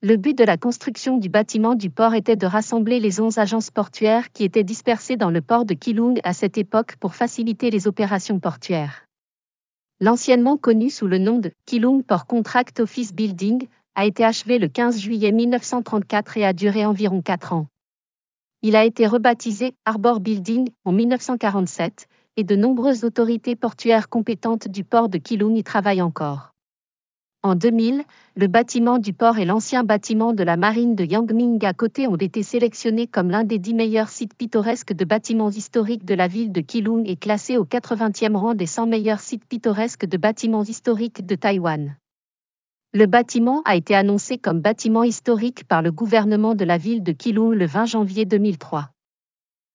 Le but de la construction du bâtiment du port était de rassembler les 11 agences portuaires qui étaient dispersées dans le port de Keelung à cette époque pour faciliter les opérations portuaires. L'anciennement connu sous le nom de Keelung Port Contract Office Building a été achevé le 15 juillet 1934 et a duré environ 4 ans. Il a été rebaptisé Harbour Building en 1947 et de nombreuses autorités portuaires compétentes du port de Keelung y travaillent encore. En 2000, le bâtiment du port et l'ancien bâtiment de la marine de Yangming à côté ont été sélectionnés comme l'un des 10 meilleurs sites pittoresques de bâtiments historiques de la ville de Keelung et classé au 80e rang des 100 meilleurs sites pittoresques de bâtiments historiques de Taïwan. Le bâtiment a été annoncé comme bâtiment historique par le gouvernement de la ville de Keelung le 20 janvier 2003.